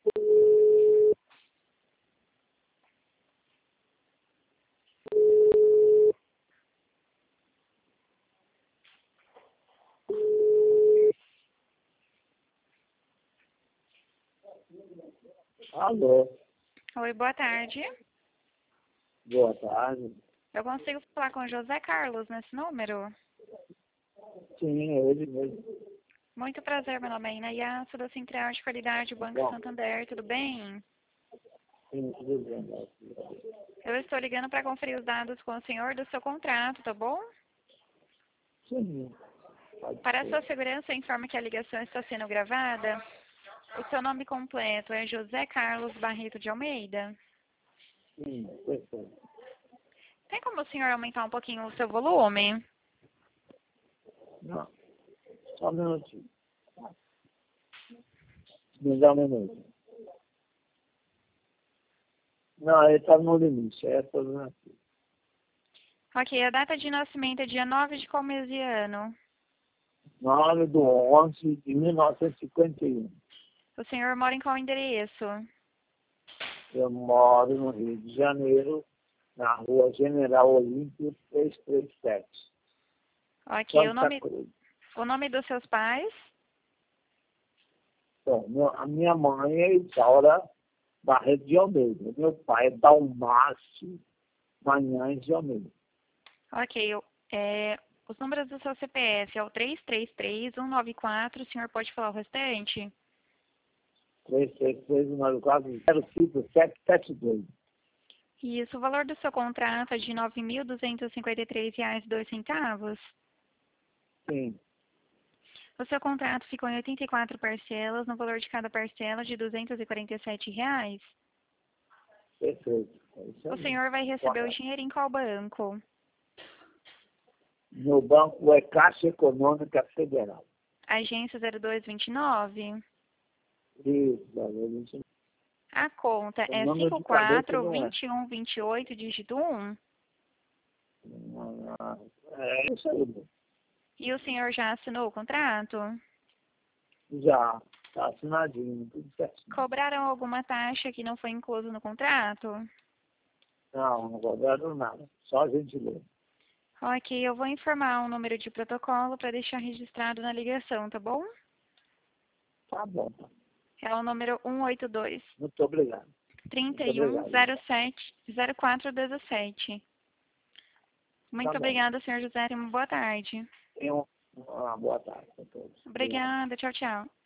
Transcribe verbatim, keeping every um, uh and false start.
Alô, Oi, boa tarde. boa tarde. Eu consigo falar com o José Carlos nesse número? Sim, é ele mesmo. Muito prazer, meu nome é Inaya, sou da Central de Qualidade Banco Bom, Santander, tudo bem? sim, tudo bem, graças a Deus. Eu estou ligando para conferir os dados com o senhor do seu contrato, tá bom? Sim, pode Para a ser. sua segurança, informo que a ligação está sendo gravada. O seu nome completo é José Carlos Barreto de Almeida. Sim, perfeito. Tem como o senhor aumentar um pouquinho o seu volume? Não, só um minutinho. Me dá um minuto. Não, ele está no limite, é tudo aqui. Ok, a data de nascimento é dia nove de qual mês de ano? nove do onze de mil novecentos e cinquenta e um. O senhor mora em qual endereço? Eu moro no Rio de Janeiro, na rua General Olímpio trezentos e trinta e sete. Ok, o Santa nome, Cruz. o nome dos seus pais? Bom, meu- a minha mãe é Isaura Barreto de Almeida. Meu pai é Dalmácio Manhães de Almeida. Ok, o- é, os números do seu C P F é o três três três, um nove quatro, o senhor pode falar o restante? três três três, nove quatro, zero cinco sete sete dois. Isso, o valor do seu contrato é de nove mil duzentos e cinquenta e três reais e dois centavos. Sim, O seu contrato ficou em oitenta e quatro parcelas, no valor de cada parcela de duzentos e quarenta e sete reais. perfeito. É isso O aí. senhor vai receber o Correto. dinheiro em qual banco? Meu banco é Caixa Econômica Federal. Agência zero dois vinte e nove. Isso, valeu, isso. A conta O é número cinco de cabeça quatro não é. vinte e um vinte e oito, dígito um. Ah, É isso aí. E o senhor já assinou o contrato? Já, tá assinadinho, tudo certinho. Cobraram alguma taxa que não foi incluso no contrato? Não, não cobraram nada. Só a gente lê. Ok, eu vou informar um número de protocolo para deixar registrado na ligação, tá bom? Tá bom. Tá. É o número um oito dois, Muito obrigado. trinta Muito e um obrigado. zero sete, zero quatro um sete. Tá Muito bom. obrigada, senhor José. Uma boa tarde. Tenham uma boa tarde a todos. Obrigado. Obrigada. Tchau, tchau.